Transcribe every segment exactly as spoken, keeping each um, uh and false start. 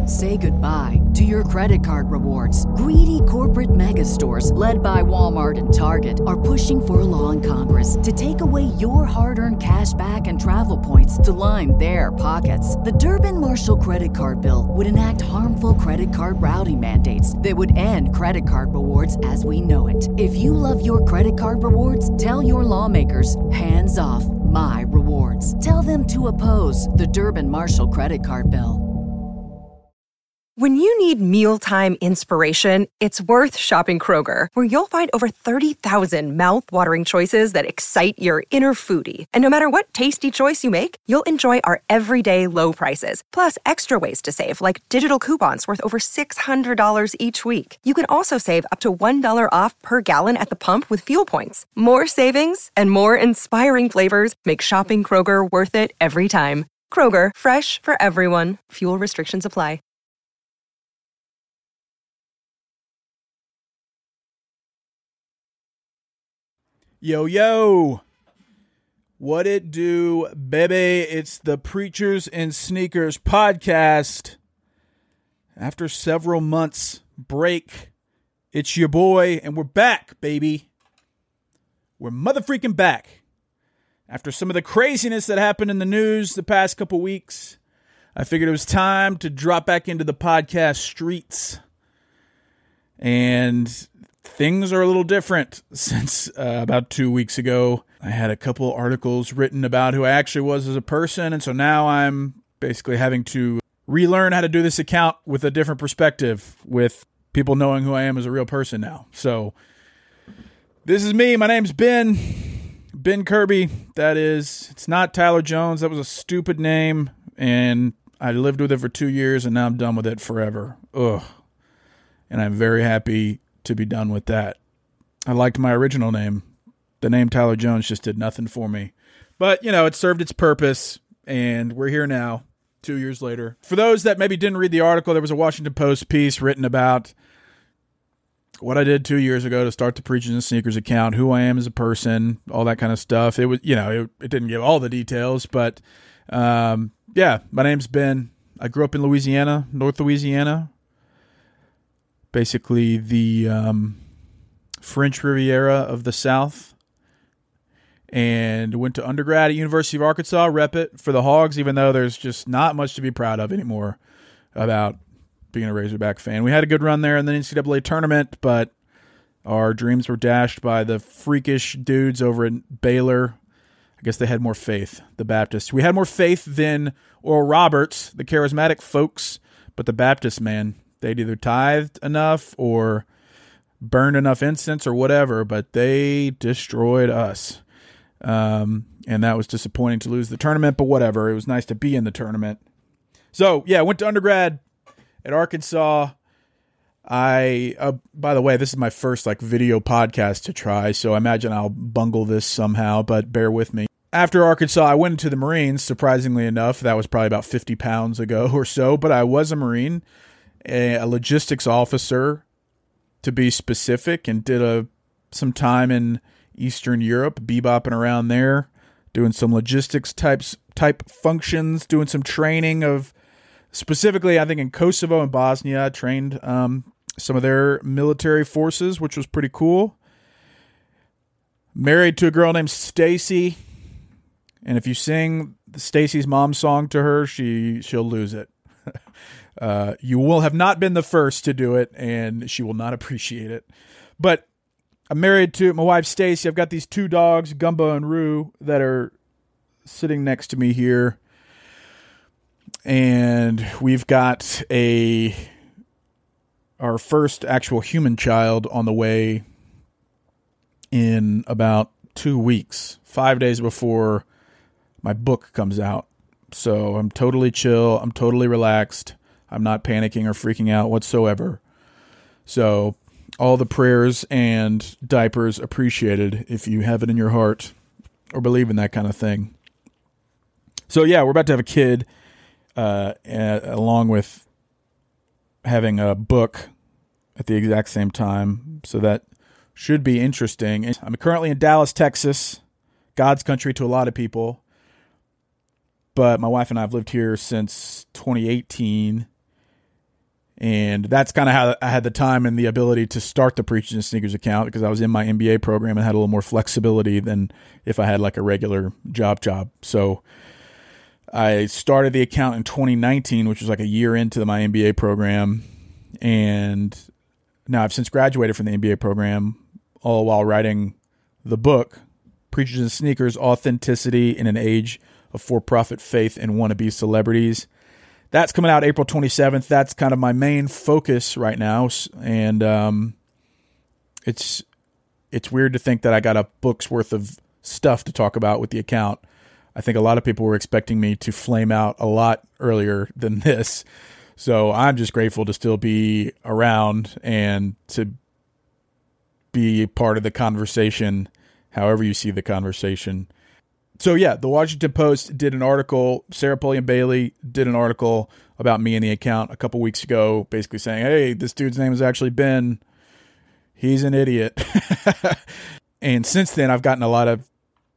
Say goodbye to your credit card rewards. Greedy corporate mega stores, led by Walmart and Target, are pushing for a law in Congress to take away your hard-earned cash back and travel points to line their pockets. The Durbin-Marshall credit card bill would enact harmful credit card routing mandates that would end credit card rewards as we know it. If you love your credit card rewards, tell your lawmakers, hands off my rewards. Tell them to oppose the Durbin-Marshall credit card bill. When you need mealtime inspiration, it's worth shopping Kroger, where you'll find over thirty thousand mouth-watering choices that excite your inner foodie. And no matter what tasty choice you make, you'll enjoy our everyday low prices, plus extra ways to save, like digital coupons worth over six hundred dollars each week. You can also save up to one dollar off per gallon at the pump with fuel points. More savings and more inspiring flavors make shopping Kroger worth it every time. Kroger, fresh for everyone. Fuel restrictions apply. Yo, yo, what it do, baby? It's the Preachers and Sneakers podcast. After several months break, it's your boy, and we're back, baby. We're motherfreaking back. After some of the craziness that happened in the news the past couple weeks, I figured it was time to drop back into the podcast streets. And things are a little different since uh, about two weeks ago. I had a couple articles written about who I actually was as a person, and so now I'm basically having to relearn how to do this account with a different perspective, with people knowing who I am as a real person now. So this is me. My name's Ben. Ben Kirby. That is, it's not Tyler Jones. That was a stupid name, and I lived with it for two years, and now I'm done with it forever. Ugh. And I'm very happy to be done with that. I liked my original name. The name Tyler Jones just did nothing for me. But, you know, it served its purpose, and we're here now, two years later. For those that maybe didn't read the article, there was a Washington Post piece written about what I did two years ago to start the Preachers and Sneakers account, who I am as a person, all that kind of stuff. It was, you know, it, it didn't give all the details, but um, yeah, my name's Ben. I grew up in Louisiana, North Louisiana. Basically the um, French Riviera of the South, and went to undergrad at University of Arkansas, rep it for the Hogs, even though there's just not much to be proud of anymore about being a Razorback fan. We had a good run there in the N C double A tournament, but our dreams were dashed by the freakish dudes over at Baylor. I guess they had more faith, the Baptists. We had more faith than Oral Roberts, the charismatic folks, but the Baptists, man, they'd either tithed enough or burned enough incense or whatever, but they destroyed us. Um, and that was disappointing to lose the tournament, but whatever. It was nice to be in the tournament. So, yeah, I went to undergrad at Arkansas. I, uh, by the way, this is my first like video podcast to try, so I imagine I'll bungle this somehow, but bear with me. After Arkansas, I went into the Marines, surprisingly enough. That was probably about fifty pounds ago or so, but I was a Marine. A logistics officer, to be specific, and did a some time in Eastern Europe, bebopping around there, doing some logistics types type functions, doing some training of, specifically, I think in Kosovo and Bosnia, I trained um, some of their military forces, which was pretty cool. Married to a girl named Stacy, and if you sing Stacy's mom song to her, she she'll lose it. Uh, you will have not been the first to do it, and she will not appreciate it. But I'm married to my wife, Stacy. I've got these two dogs, Gumbo and Roo, that are sitting next to me here. And we've got a our first actual human child on the way in about two weeks, five days before my book comes out. So I'm totally chill. I'm totally relaxed. I'm not panicking or freaking out whatsoever. So all the prayers and diapers appreciated if you have it in your heart or believe in that kind of thing. So yeah, we're about to have a kid uh, along with having a book at the exact same time. So that should be interesting. I'm currently in Dallas, Texas, God's country to a lot of people. But my wife and I have lived here since twenty eighteen. And that's kind of how I had the time and the ability to start the Preachers and Sneakers account, because I was in my M B A program and had a little more flexibility than if I had like a regular job job. So I started the account in twenty nineteen, which was like a year into my M B A program. And now I've since graduated from the M B A program, all while writing the book, Preachers and Sneakers, Authenticity in an Age of For-Profit Faith and Wannabe Celebrities. That's coming out April twenty-seventh. That's kind of my main focus right now. And um, it's it's weird to think that I got a book's worth of stuff to talk about with the account. I think a lot of people were expecting me to flame out a lot earlier than this. So I'm just grateful to still be around and to be part of the conversation, however you see the conversation. So yeah, the Washington Post did an article, Sarah Pulliam Bailey did an article about me in the account a couple weeks ago, basically saying, hey, this dude's name is actually Ben. He's an idiot. And since then, I've gotten a lot of,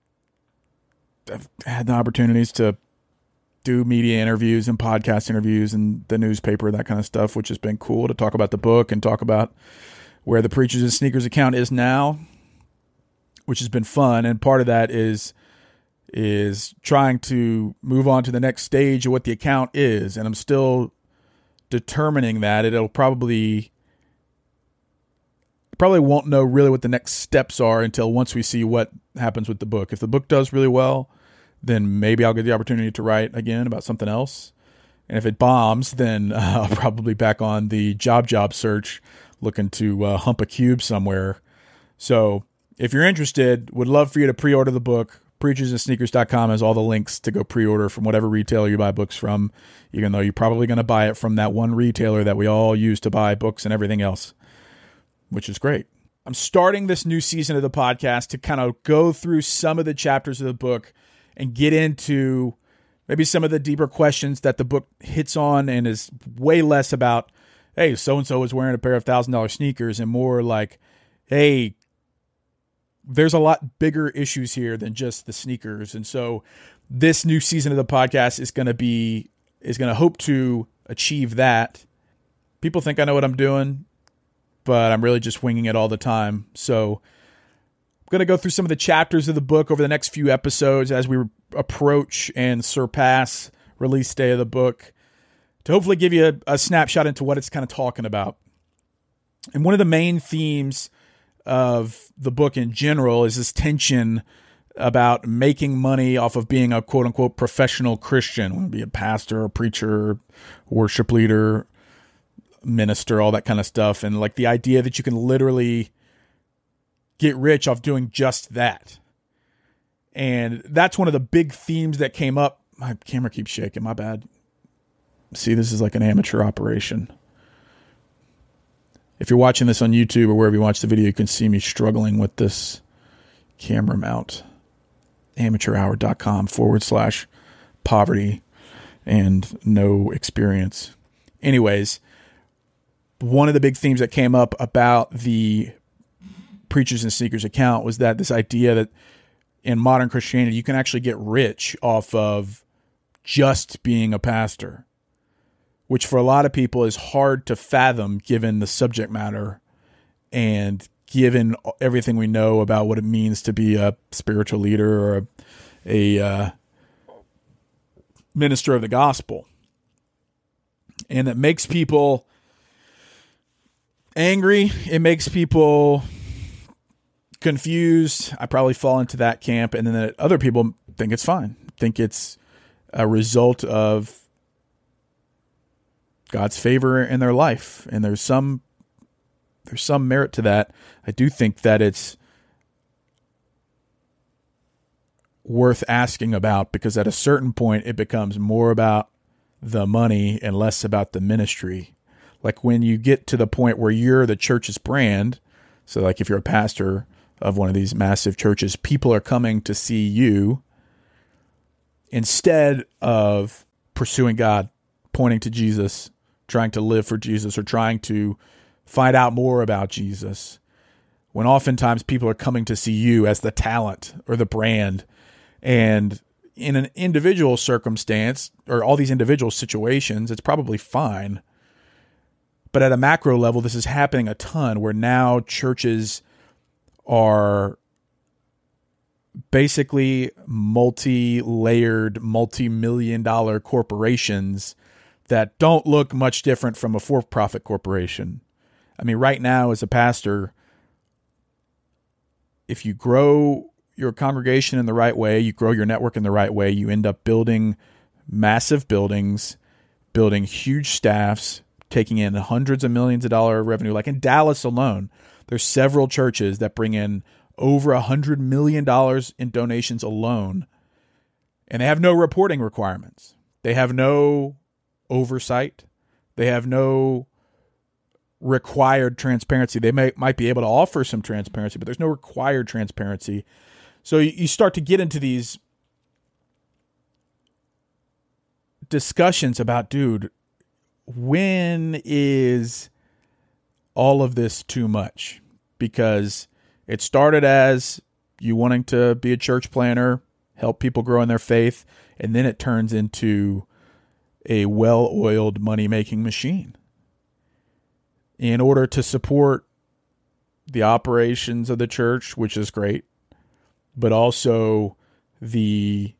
I've had the opportunities to do media interviews and podcast interviews and the newspaper, that kind of stuff, which has been cool to talk about the book and talk about where the Preachers and Sneakers account is now, which has been fun. And part of that is is trying to move on to the next stage of what the account is. And I'm still determining that. It'll probably, probably won't know really what the next steps are until once we see what happens with the book. If the book does really well, then maybe I'll get the opportunity to write again about something else. And if it bombs, then uh, I'll probably back on the job job search, looking to uh, hump a cube somewhere. So if you're interested, would love for you to pre-order the book. preachers and sneakers dot com has all the links to go pre-order from whatever retailer you buy books from, even though you're probably going to buy it from that one retailer that we all use to buy books and everything else, which is great. I'm starting this new season of the podcast to kind of go through some of the chapters of the book and get into maybe some of the deeper questions that the book hits on, and is way less about, hey, so-and-so is wearing a pair of one thousand dollars sneakers, and more like, hey, there's a lot bigger issues here than just the sneakers. And so this new season of the podcast is going to be, is going to hope to achieve that. People think I know what I'm doing, but I'm really just winging it all the time. So I'm going to go through some of the chapters of the book over the next few episodes as we approach and surpass release day of the book, to hopefully give you a, a snapshot into what it's kind of talking about. And one of the main themes of the book in general is this tension about making money off of being a quote unquote professional Christian, whether it be a pastor, a preacher, worship leader, minister, all that kind of stuff. And like the idea that you can literally get rich off doing just that. And that's one of the big themes that came up. My camera keeps shaking, my bad. See, this is like an amateur operation. If you're watching this on YouTube or wherever you watch the video, you can see me struggling with this camera mount. amateurhour.com forward slash poverty and no experience. Anyways, one of the big themes that came up about the Preachers and Sneakers account was that this idea that in modern Christianity, you can actually get rich off of just being a pastor, which for a lot of people is hard to fathom given the subject matter and given everything we know about what it means to be a spiritual leader or a, a uh, minister of the gospel. And it makes people angry. It makes people confused. I probably fall into that camp. And then other people think it's fine, think it's a result of God's favor in their life. And there's some, there's some merit to that. I do think that it's worth asking about, because at a certain point it becomes more about the money and less about the ministry. Like when you get to the point where you're the church's brand. So like if you're a pastor of one of these massive churches, people are coming to see you instead of pursuing God, pointing to Jesus, trying to live for Jesus, or trying to find out more about Jesus, when oftentimes people are coming to see you as the talent or the brand. And in an individual circumstance, or all these individual situations, it's probably fine. But at a macro level, this is happening a ton, where now churches are basically multi-layered, multi-million dollar corporations that don't look much different from a for-profit corporation. I mean, right now as a pastor, if you grow your congregation in the right way, you grow your network in the right way, you end up building massive buildings, building huge staffs, taking in hundreds of millions of dollars of revenue. Like in Dallas alone, there's several churches that bring in over a hundred million dollars in donations alone, and they have no reporting requirements. They have no oversight. They have no required transparency. They may might be able to offer some transparency, but there's no required transparency. So you start to get into these discussions about, dude, when is all of this too much? Because it started as you wanting to be a church planner, help people grow in their faith, and then it turns into a well-oiled money-making machine. In order to support the operations of the church, which is great, but also the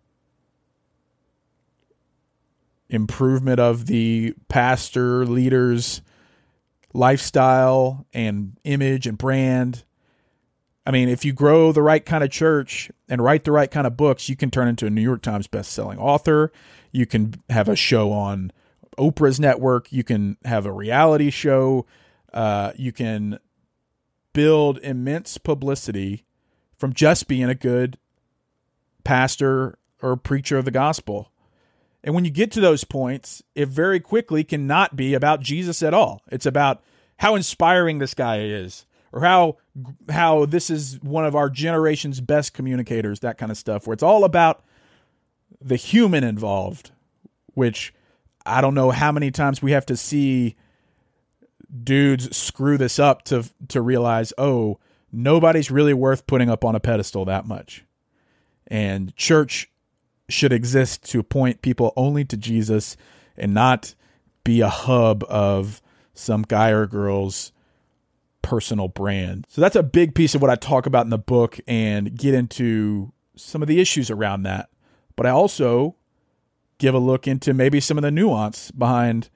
improvement of the pastor leader's lifestyle and image and brand. I mean, if you grow the right kind of church and write the right kind of books, you can turn into a New York Times best-selling author. You can have a show on Oprah's network. You can have a reality show. Uh, you can build immense publicity from just being a good pastor or preacher of the gospel. And when you get to those points, it very quickly cannot be about Jesus at all. It's about how inspiring this guy is, or how how this is one of our generation's best communicators, that kind of stuff, where it's all about the human involved, which I don't know how many times we have to see dudes screw this up to to realize, oh, nobody's really worth putting up on a pedestal that much. And church should exist to point people only to Jesus and not be a hub of some guy or girl's personal brand. So that's a big piece of what I talk about in the book and get into some of the issues around that. But I also give a look into maybe some of the nuance behind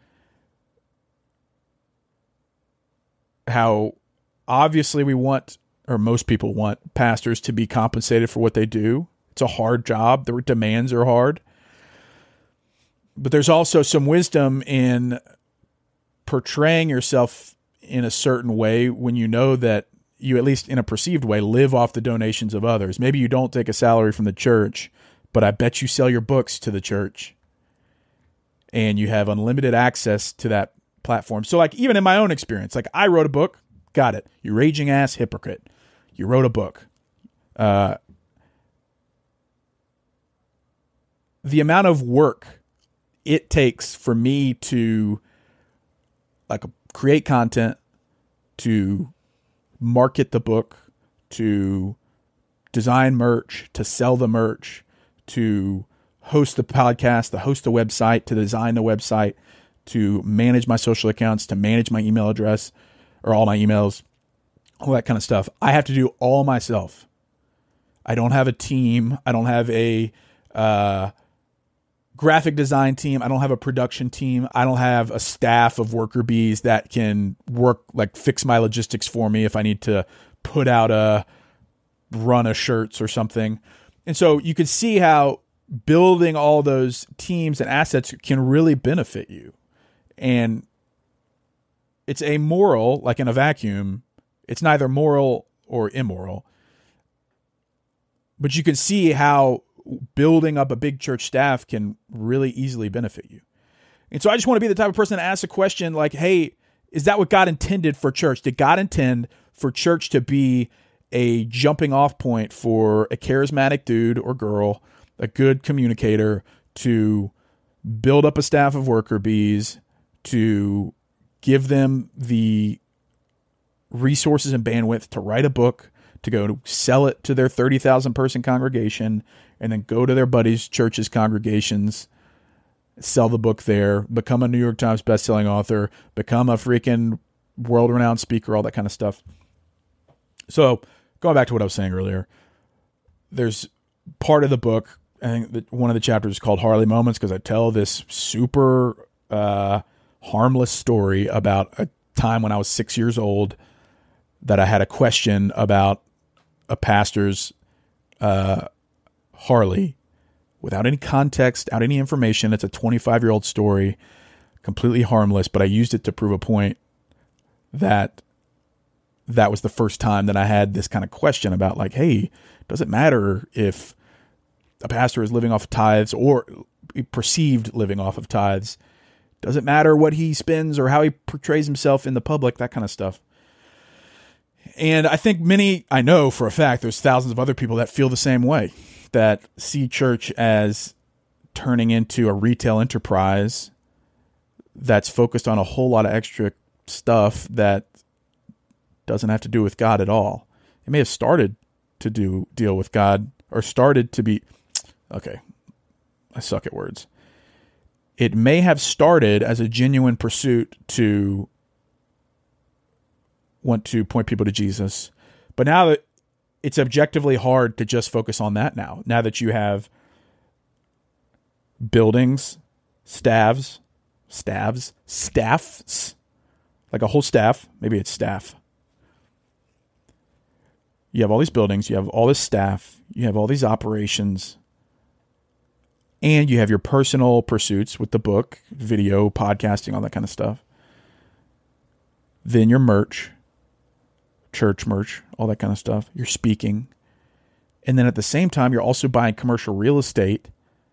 how obviously we want, or most people want, pastors to be compensated for what they do. It's a hard job. The demands are hard. But there's also some wisdom in portraying yourself in a certain way when you know that you, at least in a perceived way, live off the donations of others. Maybe you don't take a salary from the church, but I bet you sell your books to the church and you have unlimited access to that platform. So like even in my own experience, like I wrote a book, got it. You raging ass hypocrite. You wrote a book. Uh, the amount of work it takes for me to like create content, to market the book, to design merch, to sell the merch, to host the podcast, to host the website, to design the website, to manage my social accounts, to manage my email address or all my emails, all that kind of stuff. I have to do all myself. I don't have a team. I don't have a uh, graphic design team. I don't have a production team. I don't have a staff of worker bees that can work, like fix my logistics for me if I need to put out a run of shirts or something. And so you can see how building all those teams and assets can really benefit you. And it's amoral, like in a vacuum. It's neither moral or immoral. But you can see how building up a big church staff can really easily benefit you. And so I just want to be the type of person that asks a question like, hey, is that what God intended for church? Did God intend for church to be a jumping off point for a charismatic dude or girl, a good communicator, to build up a staff of worker bees, to give them the resources and bandwidth to write a book, to go to sell it to their thirty thousand person congregation, and then go to their buddies' churches, congregations, sell the book there, become a New York Times bestselling author, become a freaking world-renowned speaker, all that kind of stuff. So going back to what I was saying earlier, there's part of the book, I think that one of the chapters is called Harley Moments, because I tell this super uh, harmless story about a time when I was six years old that I had a question about a pastor's uh, Harley without any context, without any information. It's a twenty-five-year-old story, completely harmless, but I used it to prove a point that that was the first time that I had this kind of question about, like, hey, does it matter if a pastor is living off of tithes or perceived living off of tithes? Does it matter what he spends or how he portrays himself in the public? That kind of stuff. And I think many, I know for a fact, there's thousands of other people that feel the same way, that see church as turning into a retail enterprise that's focused on a whole lot of extra stuff that doesn't have to do with God at all. It may have started to do deal with God, or started to be, okay, I suck at words. It may have started as a genuine pursuit to want to point people to Jesus, but now that it's objectively hard to just focus on that now, now that you have buildings, staffs, staffs, staffs, like a whole staff, maybe it's staff. You have all these buildings, you have all this staff, you have all these operations, and you have your personal pursuits with the book, video, podcasting, all that kind of stuff. Then your merch, church merch, all that kind of stuff. You're speaking. And then at the same time, you're also buying commercial real estate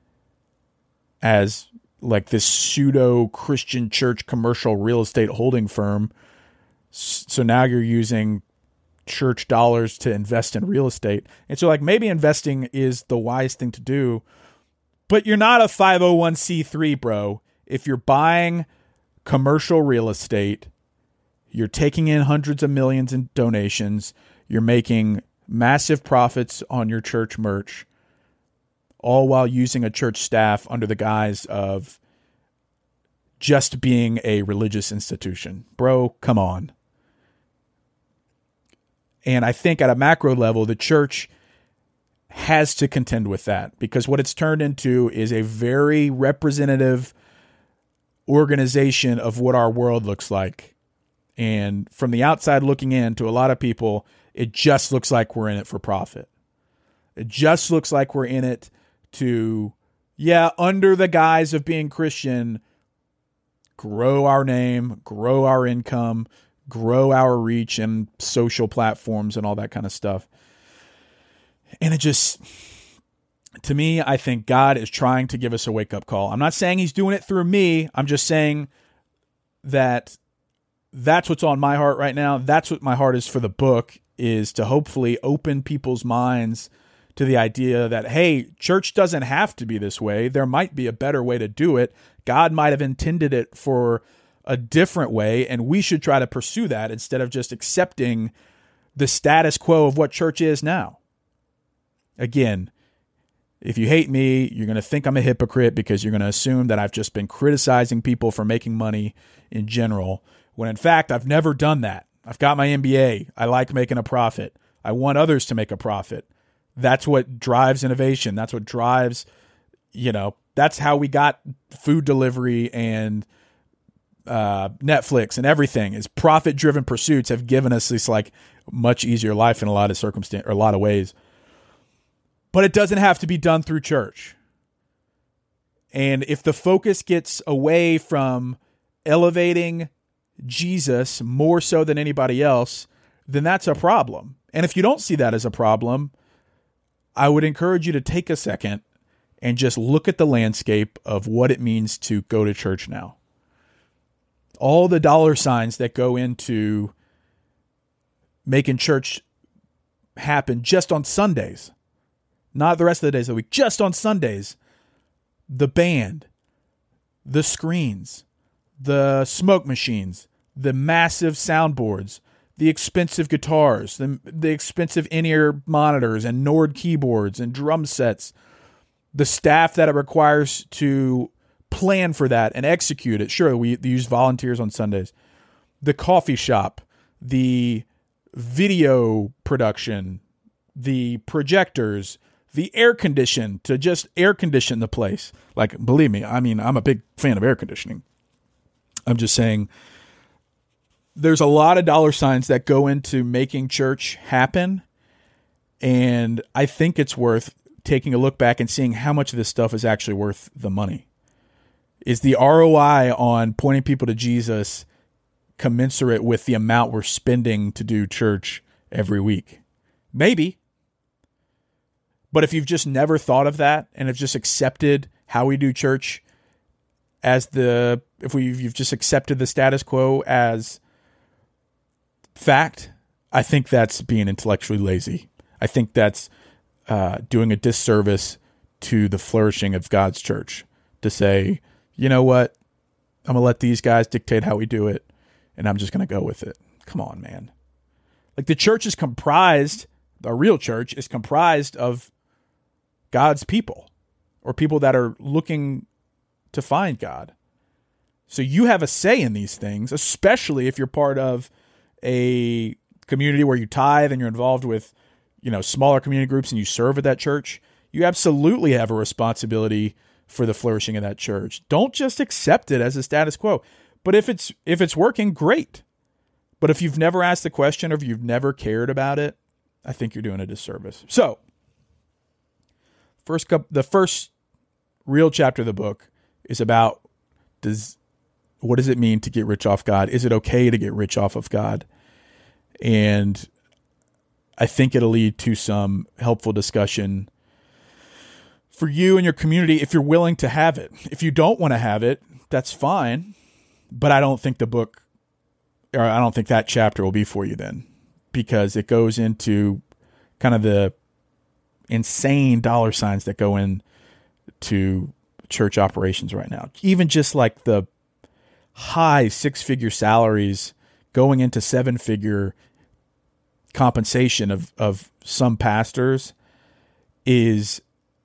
as like this pseudo Christian church commercial real estate holding firm. So now you're using church dollars to invest in real estate. And so like maybe investing is the wise thing to do, but you're not a five oh one c three, bro. If you're buying commercial real estate, you're taking in hundreds of millions in donations, you're making massive profits on your church merch, all while using a church staff under the guise of just being a religious institution. Bro, come on. And I think at a macro level, the church has to contend with that, because what it's turned into is a very representative organization of what our world looks like. And from the outside looking in, to a lot of people, it just looks like we're in it for profit. It just looks like we're in it to, yeah, under the guise of being Christian, grow our name, grow our income, grow our reach and social platforms and all that kind of stuff. And it just, to me, I think God is trying to give us a wake-up call. I'm not saying he's doing it through me. I'm just saying that that's what's on my heart right now. That's what my heart is for the book, is to hopefully open people's minds to the idea that, hey, church doesn't have to be this way. There might be a better way to do it. God might have intended it for a different way, and we should try to pursue that instead of just accepting the status quo of what church is now. Again, if you hate me, you're going to think I'm a hypocrite because you're going to assume that I've just been criticizing people for making money in general, when in fact, I've never done that. I've got my M B A. I like making a profit. I want others to make a profit. That's what drives innovation. That's what drives, you know, that's how we got food delivery and uh, Netflix and everything, is profit-driven pursuits have given us this like much easier life in a lot of circumstances, or a lot of ways. But it doesn't have to be done through church. And if the focus gets away from elevating Jesus more so than anybody else, then that's a problem. And if you don't see that as a problem, I would encourage you to take a second and just look at the landscape of what it means to go to church now. All the dollar signs that go into making church happen just on Sundays, not the rest of the days of the week, just on Sundays. The band, the screens, the smoke machines, the massive soundboards, the expensive guitars, the, the expensive in-ear monitors and Nord keyboards and drum sets, the staff that it requires to plan for that and execute it. Sure, we use volunteers on Sundays. The coffee shop, the video production, the projectors, the air condition, to just air condition the place. Like, believe me, I mean, I'm a big fan of air conditioning. I'm just saying there's a lot of dollar signs that go into making church happen. And I think it's worth taking a look back and seeing how much of this stuff is actually worth the money. Is the R O I on pointing people to Jesus commensurate with the amount we're spending to do church every week? Maybe. But if you've just never thought of that and have just accepted how we do church as the, if we, you've just accepted the status quo as fact, I think that's being intellectually lazy. I think that's uh, doing a disservice to the flourishing of God's church to say, you know what, I'm going to let these guys dictate how we do it, and I'm just going to go with it. Come on, man. Like, the church is comprised, a real church is comprised of God's people, or people that are looking to find God. So you have a say in these things, especially if you're part of a community where you tithe and you're involved with, you know, smaller community groups and you serve at that church. You absolutely have a responsibility for the flourishing of that church. Don't just accept it as a status quo. But if it's if it's working, great. But if you've never asked the question or if you've never cared about it, I think you're doing a disservice. So, first the first real chapter of the book is about does what does it mean to get rich off God? Is it okay to get rich off of God? And I think it'll lead to some helpful discussion for you and your community if you're willing to have it. If you don't want to have it, that's fine. But I don't think the book, or I don't think that chapter will be for you then, because it goes into kind of the insane dollar signs that go into church operations right now. Even just like the high six-figure salaries going into seven-figure compensation of, of some pastors is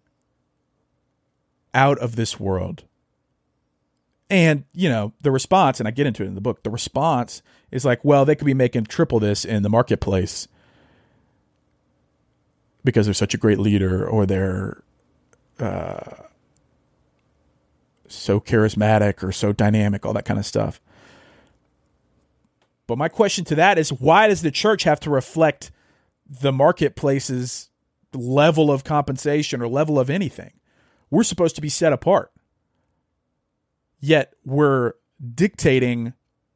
out of this world. And, you know, the response, and I get into it in the book, the response is like, well, they could be making triple this in the marketplace because they're such a great leader, or they're uh, so charismatic or so dynamic, all that kind of stuff. But my question to that is, why does the church have to reflect the marketplace's level of compensation or level of anything? We're supposed to be set apart. Yet we're dictating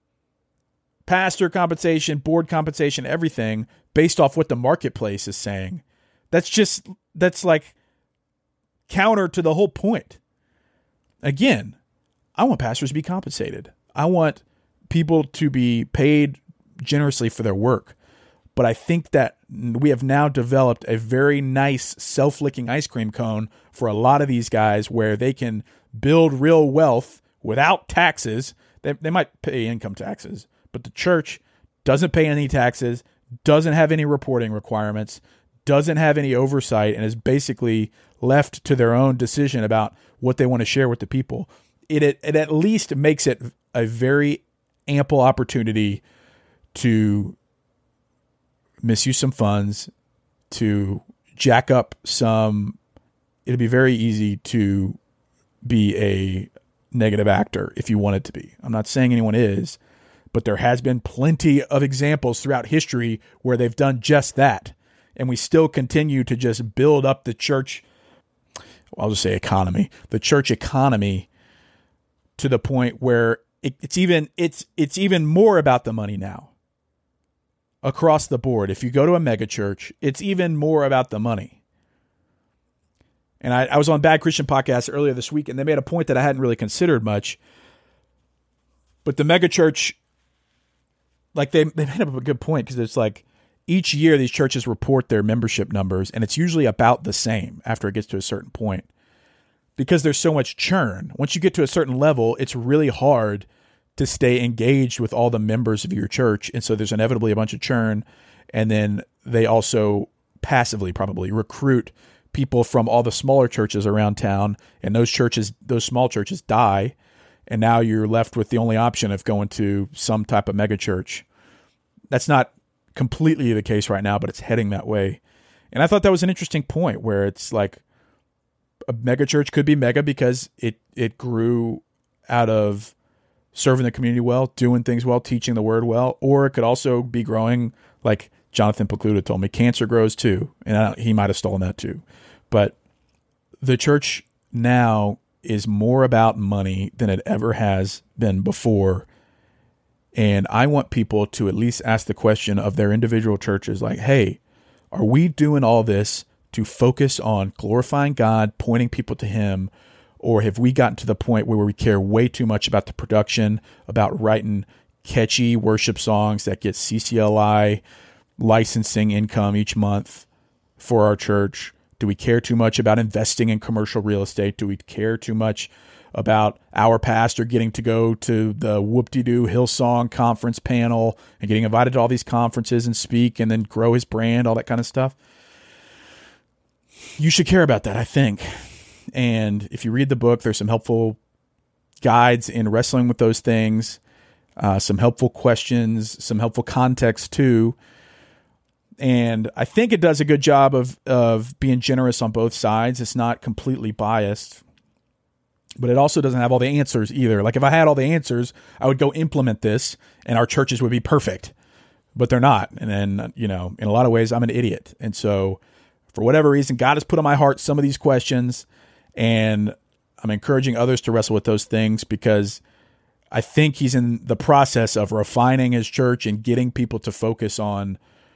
pastor compensation, board compensation, everything based off what the marketplace is saying. That's just, that's like counter to the whole point. Again, I want pastors to be compensated. I want people to be paid generously for their work. But I think that we have now developed a very nice self-licking ice cream cone for a lot of these guys where they can build real wealth without taxes. They, they might pay income taxes, but the church doesn't pay any taxes, doesn't have any reporting requirements, doesn't have any oversight, and is basically left to their own decision about what they want to share with the people. It, it, it at least makes it a very ample opportunity to misuse some funds, to jack up some. It'd be very easy to be a negative actor if you wanted to be. I'm not saying anyone is, but there has been plenty of examples throughout history where they've done just that. And we still continue to just build up the church, well, I'll just say economy, the church economy, to the point where it, it's even it's it's even more about the money now. Across the board, if you go to a mega church, it's even more about the money. And I, I was on Bad Christian Podcast earlier this week, and they made a point that I hadn't really considered much. But the mega church, like they, they made up a good point, because it's like each year these churches report their membership numbers, and it's usually about the same after it gets to a certain point. Because there's so much churn. Once you get to a certain level, it's really hard to stay engaged with all the members of your church. And so there's inevitably a bunch of churn. And then they also passively probably recruit people from all the smaller churches around town, and those churches, those small churches die, and now you're left with the only option of going to some type of mega church. That's not completely the case right now, but it's heading that way. And I thought that was an interesting point where it's like a mega church could be mega because it, it grew out of serving the community well, doing things well, teaching the word well, or it could also be growing like Jonathan Pokluda told me, cancer grows too. And I, he might have stolen that too. But the church now is more about money than it ever has been before. And I want people to at least ask the question of their individual churches, like, hey, are we doing all this to focus on glorifying God, pointing people to him? Or have we gotten to the point where we care way too much about the production, about writing catchy worship songs that get C C L I licensing income each month for our church? Do we care too much about investing in commercial real estate? Do we care too much about our pastor getting to go to the Whoop-de-Doo Hillsong conference panel and getting invited to all these conferences and speak and then grow his brand, all that kind of stuff? You should care about that, I think. And if you read the book, there's some helpful guides in wrestling with those things, uh, some helpful questions, some helpful context too. And I think it does a good job of, of being generous on both sides. It's not completely biased, but it also doesn't have all the answers either. Like if I had all the answers, I would go implement this and our churches would be perfect, but they're not. And then, you know, in a lot of ways, I'm an idiot. And so for whatever reason, God has put on my heart some of these questions, and I'm encouraging others to wrestle with those things because I think he's in the process of refining his church and getting people to focus on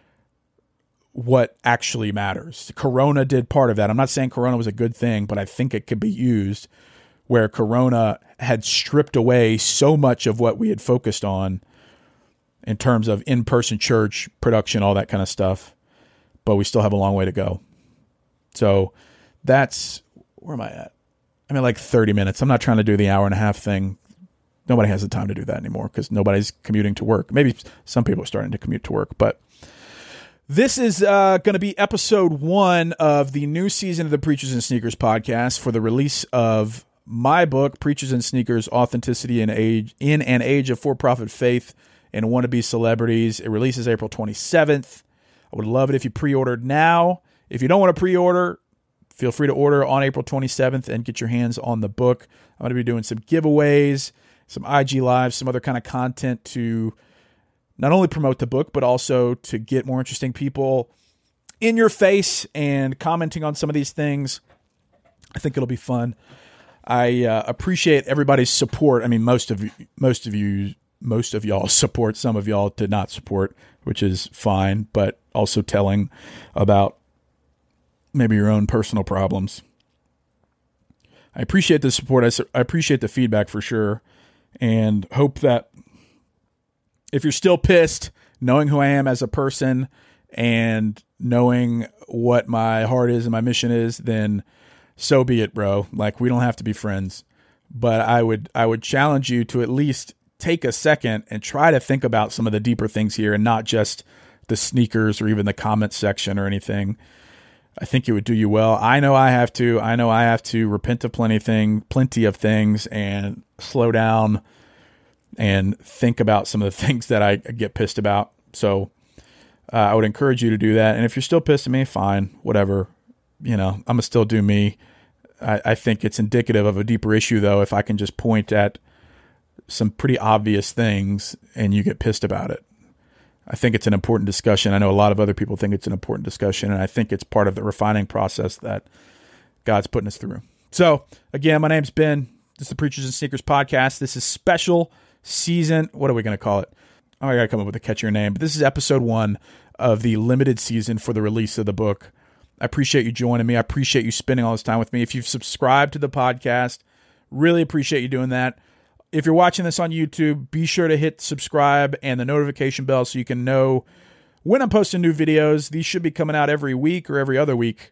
what actually matters. Corona did part of that. I'm not saying Corona was a good thing, but I think it could be used where Corona had stripped away so much of what we had focused on in terms of in-person church production, all that kind of stuff. But we still have a long way to go. So that's, where am I at? I'm at like thirty minutes. I'm not trying to do the hour and a half thing. Nobody has the time to do that anymore because nobody's commuting to work. Maybe some people are starting to commute to work, but this is uh, going to be episode one of the new season of the Preachers and Sneakers podcast for the release of my book, Preachers and Sneakers, Authenticity in Age in an Age of For-Profit Faith and Wannabe Celebrities. It releases April twenty-seventh. I would love it if you pre-ordered now. If you don't want to pre-order, feel free to order on April twenty-seventh and get your hands on the book. I'm going to be doing some giveaways, some I G Lives, some other kind of content to not only promote the book, but also to get more interesting people in your face and commenting on some of these things. I think it'll be fun. I uh, appreciate everybody's support. I mean, most of you, most of you, most of y'all support. Some of y'all did not support, which is fine, but also telling about maybe your own personal problems. I appreciate the support. I, su- I appreciate the feedback for sure, and hope that if you're still pissed, knowing who I am as a person and knowing what my heart is and my mission is, then so be it, bro. Like, we don't have to be friends, but I would, I would challenge you to at least take a second and try to think about some of the deeper things here and not just the sneakers or even the comment section or anything. I think it would do you well. I know I have to, I know I have to repent of plenty of thing, plenty of things and slow down and think about some of the things that I get pissed about. So uh, I would encourage you to do that. And if you're still pissed at me, fine, whatever. You know, I'm going to still do me. I, I think it's indicative of a deeper issue, though, if I can just point at some pretty obvious things and you get pissed about it. I think it's an important discussion. I know a lot of other people think it's an important discussion, and I think it's part of the refining process that God's putting us through. So, again, my name's Ben. This is the Preachers and Sneakers podcast. This is special season. What are we going to call it? Oh, I got to come up with a catchier name. But this is episode one of the limited season for the release of the book. I appreciate you joining me. I appreciate you spending all this time with me. If you've subscribed to the podcast, really appreciate you doing that. If you're watching this on YouTube, be sure to hit subscribe and the notification bell so you can know when I'm posting new videos. These should be coming out every week or every other week.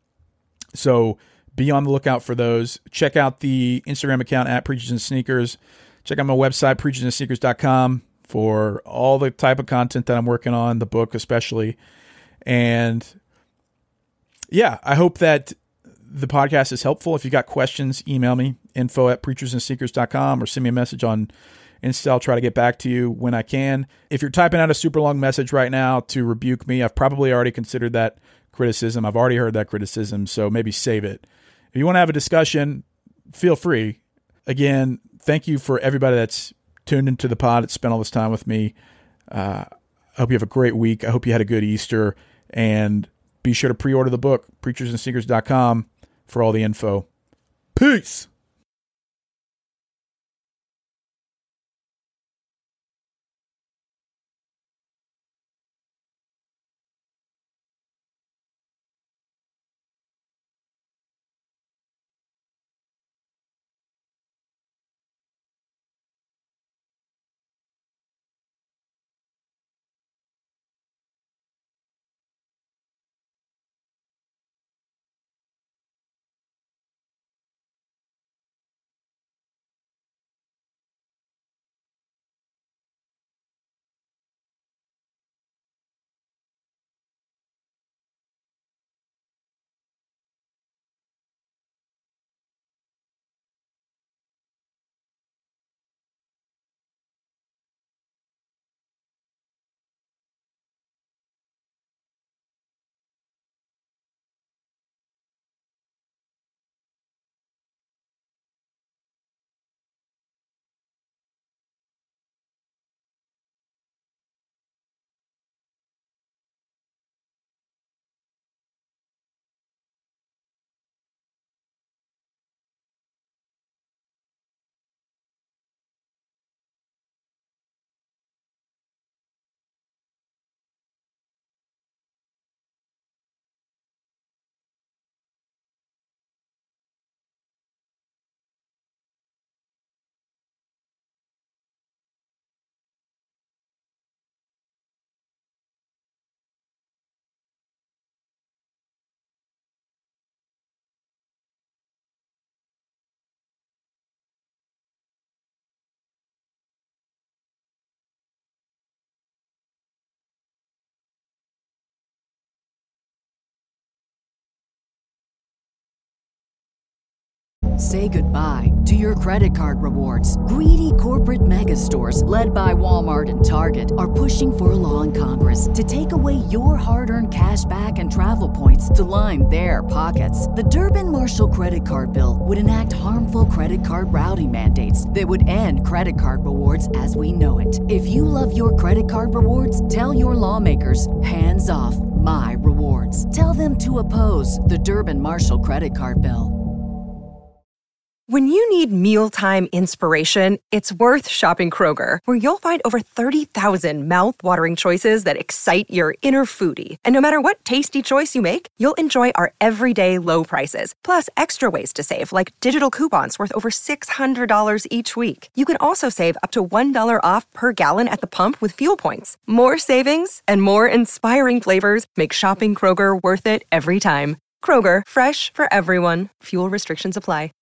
So be on the lookout for those. Check out the Instagram account at Preachers and Sneakers. Check out my website, preachers and sneakers dot com, for all the type of content that I'm working on, the book especially. And yeah, I hope that the podcast is helpful. If you got questions, email me, info at preachers and seekers dot com, or send me a message on Insta. I'll try to get back to you when I can. If you're typing out a super long message right now to rebuke me, I've probably already considered that criticism. I've already heard that criticism, so maybe save it. If you want to have a discussion, feel free. Again, thank you for everybody that's tuned into the pod, that's spent all this time with me. Uh, I hope you have a great week. I hope you had a good Easter, and be sure to pre-order the book, preachers and seekers dot com, for all the info. Peace! Say goodbye to your credit card rewards. Greedy corporate mega stores, led by Walmart and Target, are pushing for a law in Congress to take away your hard-earned cash back and travel points to line their pockets. The Durbin-Marshall credit card bill would enact harmful credit card routing mandates that would end credit card rewards as we know it. If you love your credit card rewards, tell your lawmakers, hands off my rewards. Tell them to oppose the Durbin-Marshall credit card bill. When you need mealtime inspiration, it's worth shopping Kroger, where you'll find over thirty thousand mouth-watering choices that excite your inner foodie. And no matter what tasty choice you make, you'll enjoy our everyday low prices, plus extra ways to save, like digital coupons worth over six hundred dollars each week. You can also save up to one dollar off per gallon at the pump with fuel points. More savings and more inspiring flavors make shopping Kroger worth it every time. Kroger, fresh for everyone. Fuel restrictions apply.